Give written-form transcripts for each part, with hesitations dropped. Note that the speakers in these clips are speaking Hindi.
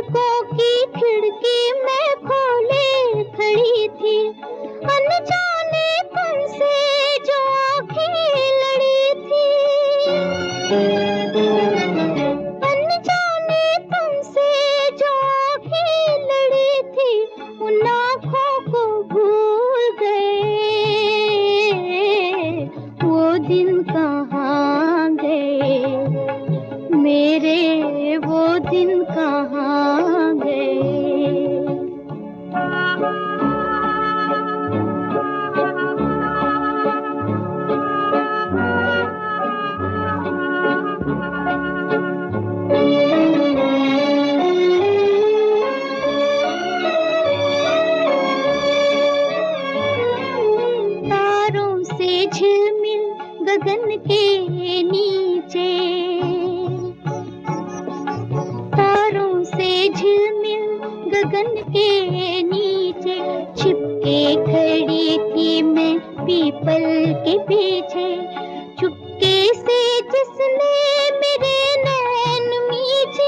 पलकों की खिड़की में खोले खड़ी थी, अनजाने तुमसे जो आँखें लड़ी थी। अनजाने तुमसे जो आँखें लड़ी थी, उन आँखों को भूल गए, वो दिन कहाँ गए मेरे, वो दिन कहाँ गए। तारों से झिलमिल गगन के नीचे, तारों से झिलमिल गगन के नीचे, छिपके खड़ी थी मैं पीपल के पीछे। चुपके से जिसने मेरे नैन मीचे,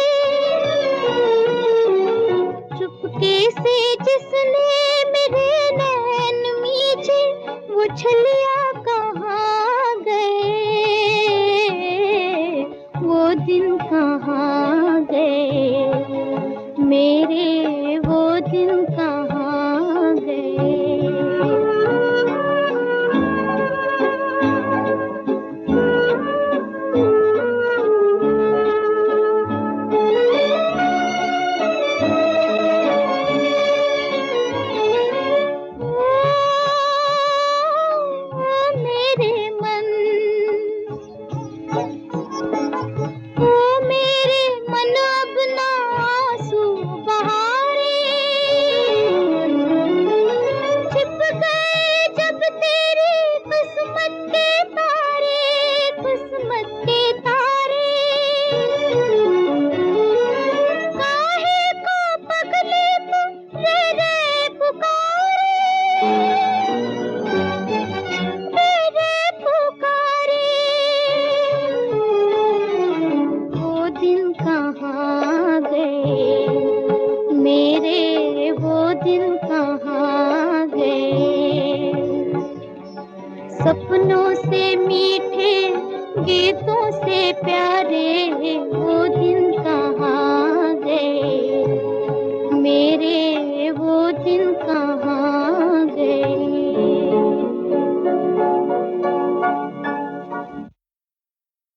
चुपके से जिसने मेरे नैन मीचे, वो छलिया कहाँ गए, वो दिन कहाँ गए मेरे, वो दिन कहाँ गए। मेरे वो दिन कहाँ गए। सपनों से मीठे, गीतों से प्यारे,